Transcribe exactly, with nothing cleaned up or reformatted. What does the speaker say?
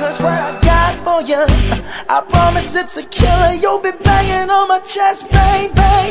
is what I got for you. I promise it's a killer. You'll be banging on my chest, baby.